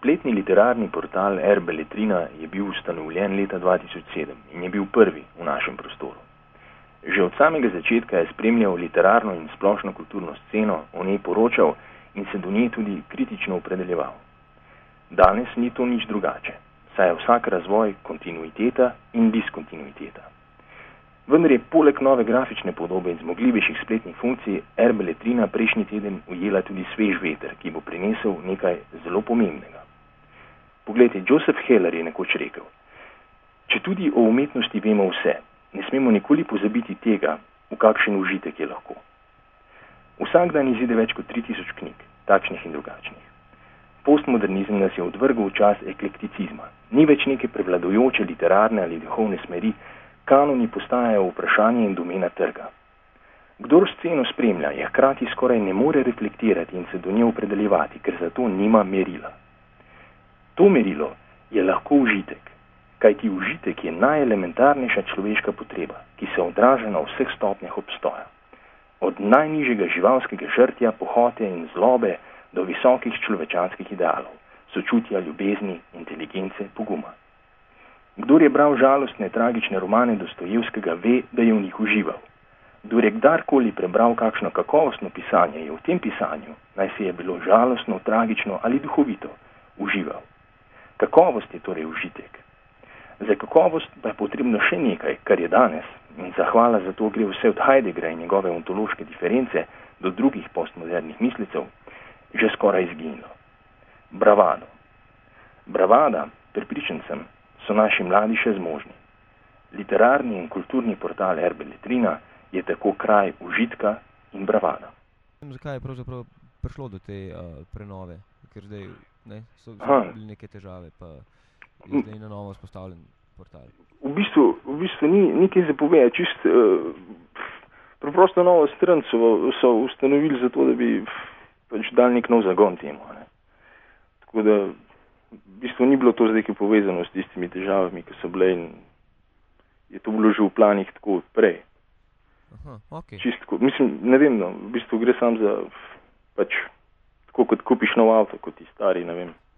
Spletni literarni portal R-Beletrina je bil ustanovljen leta 2007 in je bil prvi v našem prostoru. Že od samega začetka je spremljal literarno in splošno kulturno sceno, o njej poročal in se do nje tudi kritično opredeljeval. Danes ni to nič drugače, saj je vsak razvoj kontinuiteta in diskontinuiteta. Vendar je poleg nove grafične podobe in zmogljivejših spletnih funkcij R-Beletrina prejšnji teden ujela tudi svež veter, ki bo prinesel nekaj zelo pomembnega. Poglejte, Joseph Heller je nekoč rekel: če tudi o umetnosti vemo vse, ne smemo nikoli pozabiti tega, v kakšen užitek je lahko. Vsak dan izide več kot 3000 knjig, takšnih in drugačnih. Postmodernizem nas je odvrgel v čas eklekticizma. Ni več neke prevladujoče literarne ali duhovne smeri, kanoni postajajo vprašanje in domena trga. Kdor sceno spremlja, je hkrati skoraj ne more reflektirati in se do nje opredeljevati, ker za to nima merila. To merilo je lahko užitek, kajti užitek je najelementarnejša človeška potreba, ki se odraža na vseh stopnjah obstoja. Od najnižjega živalskega žrtja, pohote in zlobe do visokih človečanskih idealov, sočutja, ljubezni, inteligence, poguma. Kdor je bral žalostne, tragične romane Dostojevskega, ve, da je v njih užival. Kdor je kdarkoli prebral kakšno kakovostno pisanje, je v tem pisanju, naj se je bilo žalostno, tragično ali duhovito, užival. Kakovost je torej užitek. Za kakovost pa je potrebno še nekaj, kar je danes, in zahvala za to gre vse od Heideggera in njegove ontološke diference do drugih postmodernih mislecev, že skoraj izginilo. Bravado. Bravada, prepričan sem, so naši mladi še zmožni. Literarni in kulturni portal R-Beletrina je tako kraj užitka in bravada. Zakaj je pravzaprav prišlo do te prenove? Ker zdaj so bili neke težave, pa je zdaj na novo vzpostavljen portal. V bistvu ni kaj zapoveja. Preprosto novo stran so ustanovili zato, da bi pač dali nek nov zagon temu. Tako da v bistvu ni bilo to zdaj povezano s tistimi težavami, ki so bile, in je to bilo že v planih tako prej. Aha, okay. Čistko, mislim, ne vem, v bistvu gre sam za pač tako kot kupiš nov avto, kot ti stari, ne vem.